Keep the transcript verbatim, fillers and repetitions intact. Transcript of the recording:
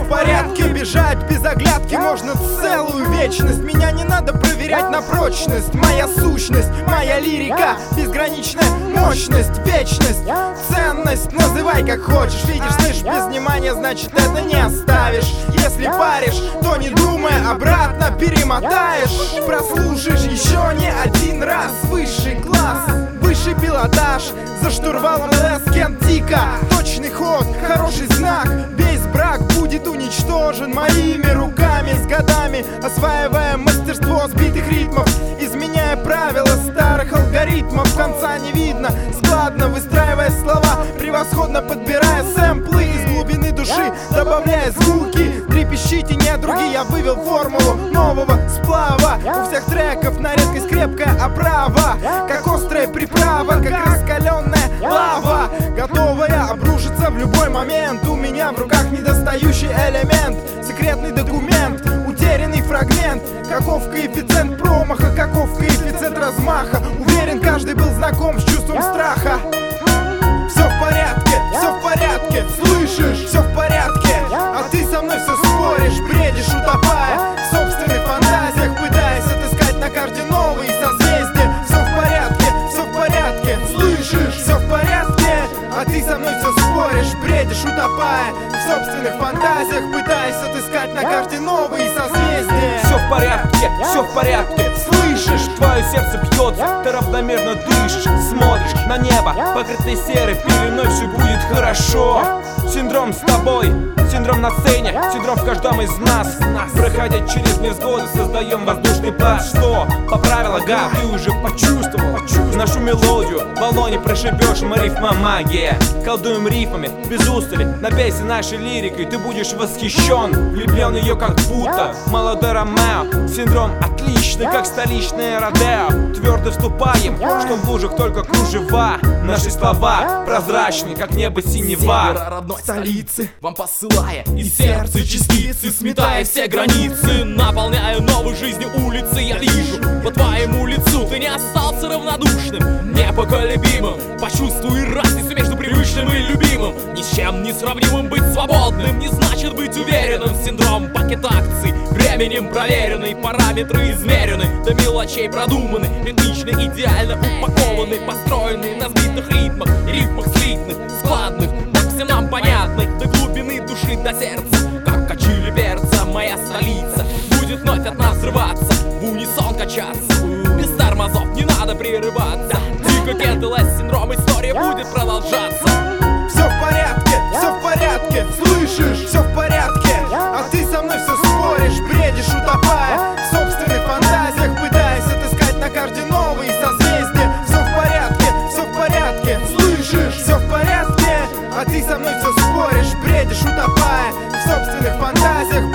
в порядке, бежать без оглядки можно целую вечность. Меня не надо проверять на прочность. Моя сущность, моя лирика, безграничная мощность, вечность, ценность. Называй как хочешь, видишь, слышишь, без внимания, значит это не оставишь. Если паришь, то не думая, обратно перемотаешь. Прослушаешь еще не один раз. Высший класс, высший пилотаж, за штурвалом Лэскент Дика. Точный ход, хороший знак, весь брак будет уничтожен моими руками. С годами осваивая мастерство сбитых ритмов, изменяя правила старых алгоритмов. Конца не видно, складно выстраивая слова, превосходно подбирая сэмплы из глубины души, добавляя звуки. Трепещите, недруги, я вывел формулу нового сплава. У всех треков на редкость крепкая оправа, как острая приправа, как раскаленная лава, готовая обрушиться в любой момент. У меня в руках недостающий элемент, секретный документ, утерянный фрагмент. Каков коэффициент промаха, каков коэффициент размаха? Уверен, каждый был знаком с чувством страха. Все в порядке, все в порядке, слышишь? Все в порядке, а ты со мной все споришь, бредишь, утопая в собственных фантазиях, пытаясь отыскать на карте новые созвездия. Все в порядке, все в порядке, слышишь? Все в порядке, а ты со мной все споришь, бредишь, утопая в собственных фантазиях, пытаясь отыскать на карте новые созвездия. Все в порядке, все в порядке, слышишь? Твое сердце бьется, ты равномерно дышишь, смотришь на небо, покрытое серой пеленой, все будет хорошо. Синдром с тобой, синдром на сцене, синдром в каждом из нас. Проходя через невзгоды, создаем воздушный пласт. Что? По правилам, га, ты уже почувствовал нашу мелодию, волной не прошибешь, мы рифма магия. Колдуем рифмами, без устали, напейся нашей лирикой, ты будешь восхищен, влюблен ее как будто молодой Ромео. Синдром отличный, как столичное Родео. Твердо вступаем, что в лужах только кружева. Наши слова прозрачны, как небо синева. Родной столицы вам посылая из сердца частицы, сметая все границы, наполняя новой жизнью улицы. Я вижу по твоему лицу, ты не остался равнодушным, непоколебимым. Почувствуй разницу между привычным и любимым. Ни с чем не сравнимым. Быть свободным не значит быть уверенным. Синдром пакет акций, временем проверенный, параметры измерены, до мелочей продуманы, ритмично, идеально упакованы, построены на сбитых ритмах, рифмах слитных, складных, так всем нам понятных, до глубины души, до сердца, как качели перца. Моя столица будет вновь от нас взрываться, в унисон качаться, без тормозов не надо прерываться. Дико кентелес синдром, история будет продолжаться. Все в порядке, все в порядке, слышишь? Все в порядке, а ты со мной все споришь, бредишь, утопая в собственных фантазиях, пытаясь отыскать на карте новые созвездия. Все в порядке, все в порядке, слышишь? Все в порядке, а ты со мной все споришь, бредишь, утопая в собственных фантазиях,